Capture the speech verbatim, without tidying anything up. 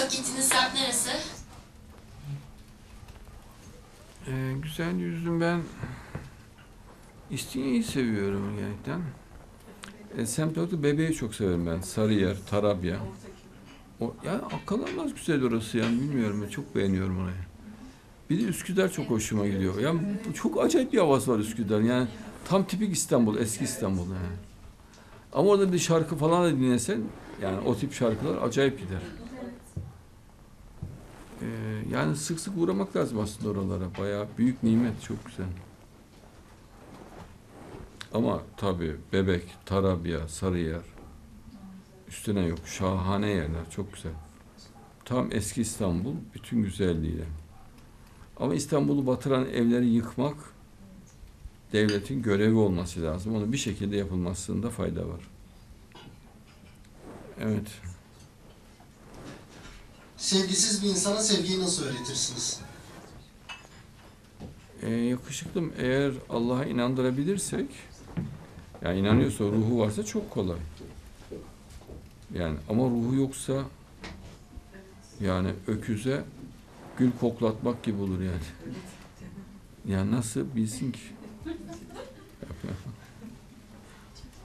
çok gittiğiniz semt neresi? Ee, güzel yüzüm ben İstinye'yi seviyorum gerçekten. E, semt olarak da Bebeği çok severim ben. Sarıyer, Tarabya. O, yani akıl almaz güzel orası yani bilmiyorum ben çok beğeniyorum orayı. Bir de Üsküdar çok hoşuma gidiyor. Yani bu çok acayip bir havası var Üsküdar. Yani tam tipik İstanbul, eski İstanbul yani. Ama orada bir şarkı falan da dinlesen yani o tip şarkılar acayip gider. Ee, yani sık sık uğramak lazım aslında oralara. Bayağı büyük nimet, çok güzel. Ama tabii Bebek, Tarabya, Sarıyer üstüne yok. Şahane yerler, çok güzel. Tam eski İstanbul, bütün güzelliğiyle. Ama İstanbul'u batıran evleri yıkmak devletin görevi olması lazım. Onu bir şekilde yapılmasında fayda var. Evet. Sevgisiz bir insana sevgiyi nasıl öğretirsiniz? Ee, yakışıklım, eğer Allah'a inandırabilirsek, yani inanıyorsa, ruhu varsa çok kolay. Yani ama ruhu yoksa, yani öküze gül koklatmak gibi olur yani. Yani nasıl bilsin ki?